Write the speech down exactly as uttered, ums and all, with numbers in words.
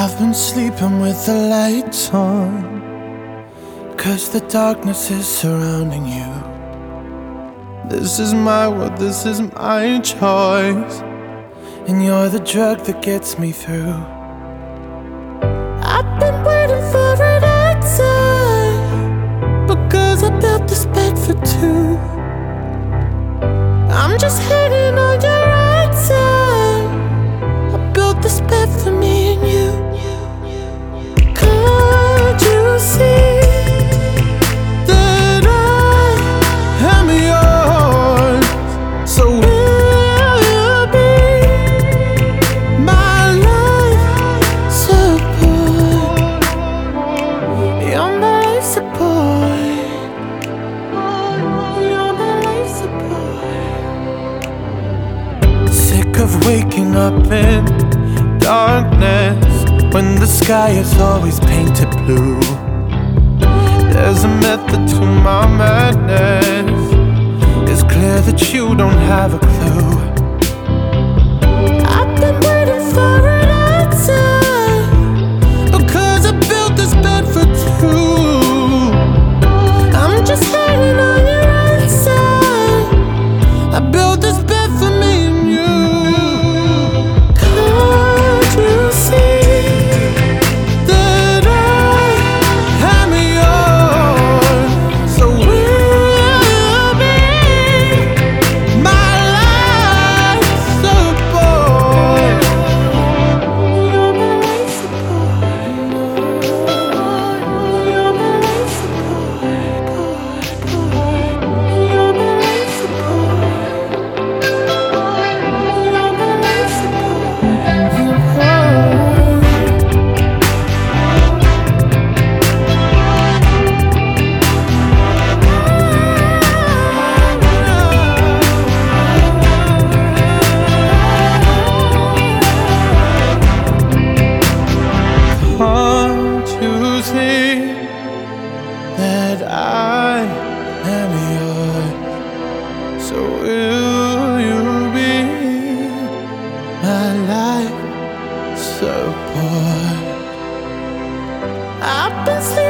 I've been sleeping with the lights on, 'cause the darkness is surrounding you. This is my world, this is my choice, and you're the drug that gets me through. I've been waiting for an answer, because I built this bed for two. I'm just hanging on your answer. I built this bed for me and you. Can't you see that I am yours? So will you be my life support? You're my life support. You're my life support. Sick of waking up in darkness when the sky is always painted blue. There's a method to my madness. It's clear that you don't have a clue. I've been waiting for an answer, because I built this bed for two. I'm just hanging on your answer. I built this bed for me and you. Can't you see that I am yours? So will you be my life support? You're my life support. You're my life support. You're my life support. You're my life Can't you see that I am yours? So will you be my life support? I've been sleeping